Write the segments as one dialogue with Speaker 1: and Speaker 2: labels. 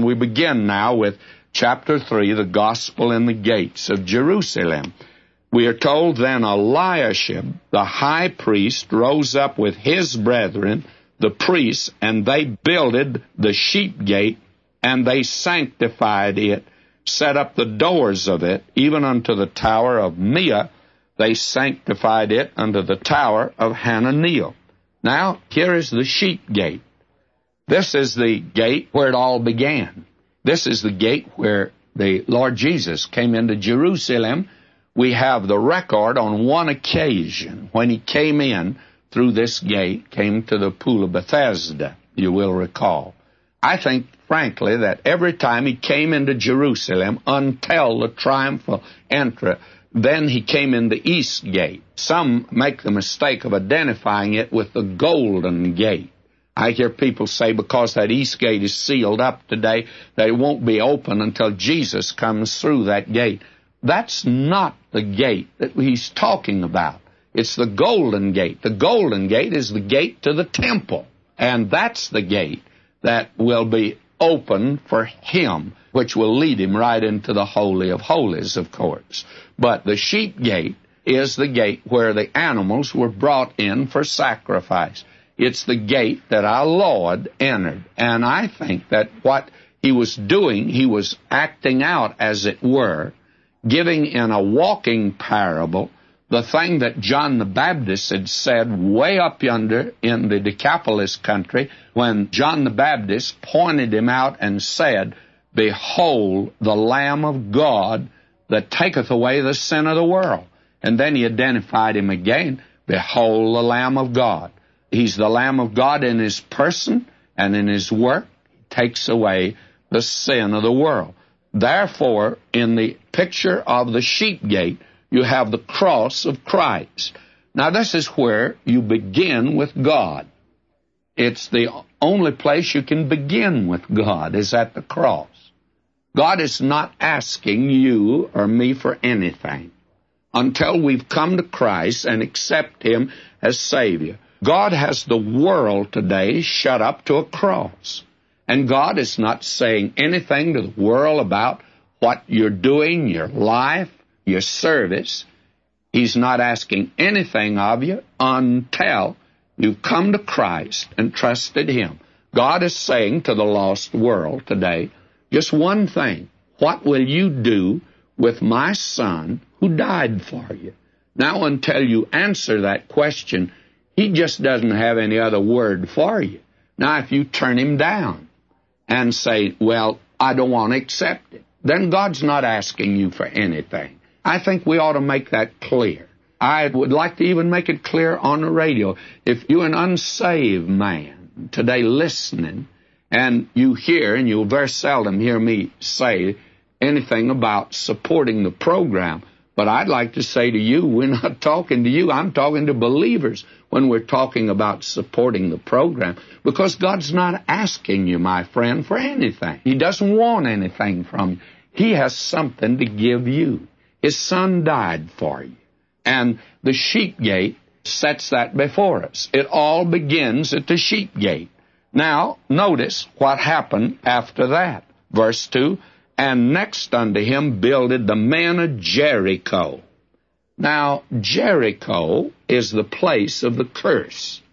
Speaker 1: We begin now with chapter 3, the Gospel in the Gates of Jerusalem. We are told, then Eliashib, the high priest, rose up with his brethren, the priests, and they builded the sheep gate, and they sanctified it, set up the doors of it, even unto the tower of Meah. They sanctified it unto the tower of Hananiel. Now, here is the sheep gate. This is the gate where it all began. This is the gate where the Lord Jesus came into Jerusalem. We have the record on one occasion when he came in through this gate, came to the pool of Bethesda, you will recall. I think, frankly, that every time he came into Jerusalem until the triumphal entry, then he came in the east gate. Some make the mistake of identifying it with the golden gate. I hear people say because that east gate is sealed up today, that it won't be open until Jesus comes through that gate. That's not the gate that he's talking about. It's the golden gate. The golden gate is the gate to the temple, and that's the gate that will be open for him, which will lead him right into the Holy of Holies, of course. But the sheep gate is the gate where the animals were brought in for sacrifice. It's the gate that our Lord entered. And I think that what he was doing, he was acting out, as it were, giving in a walking parable the thing that John the Baptist had said way up yonder in the Decapolis country when John the Baptist pointed him out and said, "Behold, the Lamb of God that taketh away the sin of the world." And then he identified him again, "Behold, the Lamb of God." He's the Lamb of God in his person and in his work. He takes away the sin of the world. Therefore, in the picture of the sheep gate, you have the cross of Christ. Now, this is where you begin with God. It's the only place you can begin with God is at the cross. God is not asking you or me for anything until we've come to Christ and accept him as Savior. God has the world today shut up to a cross. And God is not saying anything to the world about what you're doing, your life, your service. He's not asking anything of you until you've come to Christ and trusted him. God is saying to the lost world today just one thing: what will you do with my son who died for you? Now, until you answer that question, he just doesn't have any other word for you. Now, if you turn him down and say, "Well, I don't want to accept it," then God's not asking you for anything. I think we ought to make that clear. I would like to even make it clear on the radio. If you're an unsaved man today listening, and you hear, and you'll very seldom hear me say anything about supporting the program, but I'd like to say to you, we're not talking to you. I'm talking to believers when we're talking about supporting the program, because God's not asking you, my friend, for anything. He doesn't want anything from you. He has something to give you. His son died for you. And the sheep gate sets that before us. It all begins at the sheep gate. Now, notice what happened after that. Verse 2, "And next unto him builded the men of Jericho." Now, Jericho is the place of the curse.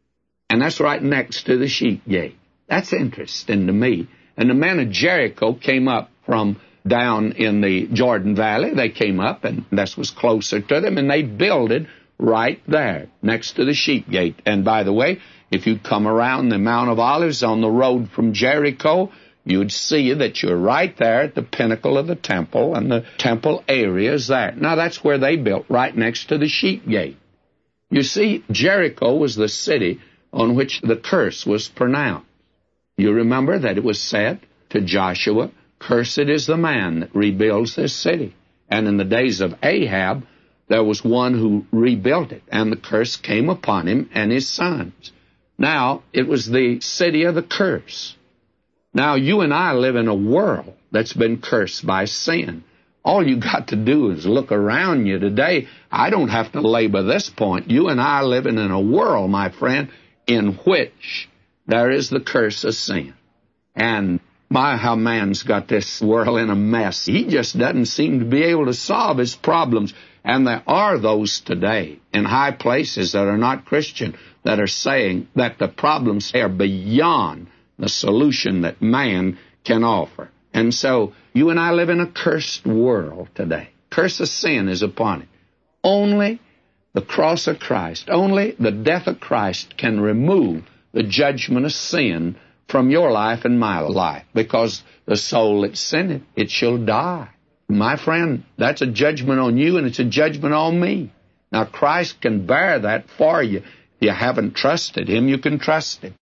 Speaker 1: And that's right next to the sheep gate. That's interesting to me. And the men of Jericho came up from down in the Jordan Valley. They came up, and this was closer to them, and they builded right there next to the sheep gate. And by the way, if you come around the Mount of Olives on the road from Jericho, you'd see that you're right there at the pinnacle of the temple, and the temple area is there. Now, that's where they built, right next to the sheep gate. You see, Jericho was the city on which the curse was pronounced. You remember that it was said to Joshua, "Cursed is the man that rebuilds this city." And in the days of Ahab, there was one who rebuilt it, and the curse came upon him and his sons. Now, it was the city of the curse. Now, you and I live in a world that's been cursed by sin. All you got to do is look around you today. I don't have to labor this point. You and I are living in a world, my friend, in which there is the curse of sin. And My, how man's got this world in a mess. He just doesn't seem to be able to solve his problems. And there are those today in high places that are not Christian that are saying that the problems are beyond the solution that man can offer. And so you and I live in a cursed world today. Curse of sin is upon it. Only the cross of Christ, only the death of Christ can remove the judgment of sin from your life and my life, because the soul that sinneth, it shall die. My friend, that's a judgment on you, and it's a judgment on me. Now, Christ can bear that for you. If you haven't trusted Him, you can trust Him.